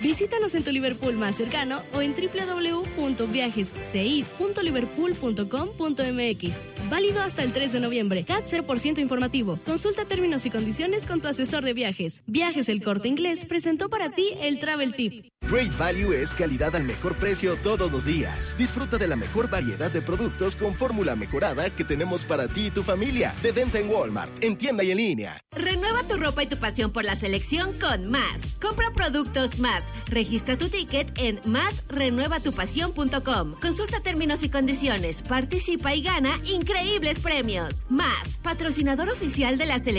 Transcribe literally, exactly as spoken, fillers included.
Visítanos en tu Liverpool más cercano o en doble u doble u doble u punto viajes c i punto liverpool punto com punto m x. Válido hasta el tres de noviembre. C A T cero por ciento informativo. Consulta términos y condiciones con tu asesor de viajes. Viajes El Corte Inglés presentó para ti el Travel Tip. Great Value es calidad al mejor precio todos los días. Disfruta de la mejor variedad de productos con fórmula mejorada que tenemos para ti y tu familia. De venta en Walmart, en tienda y en línea. Renueva tu ropa y tu pasión por la selección con Más. Compra productos Más. Registra tu ticket en más renueva tu pasión punto com. Consulta términos y condiciones. Participa y gana increíbles premios. Más, patrocinador oficial de la selección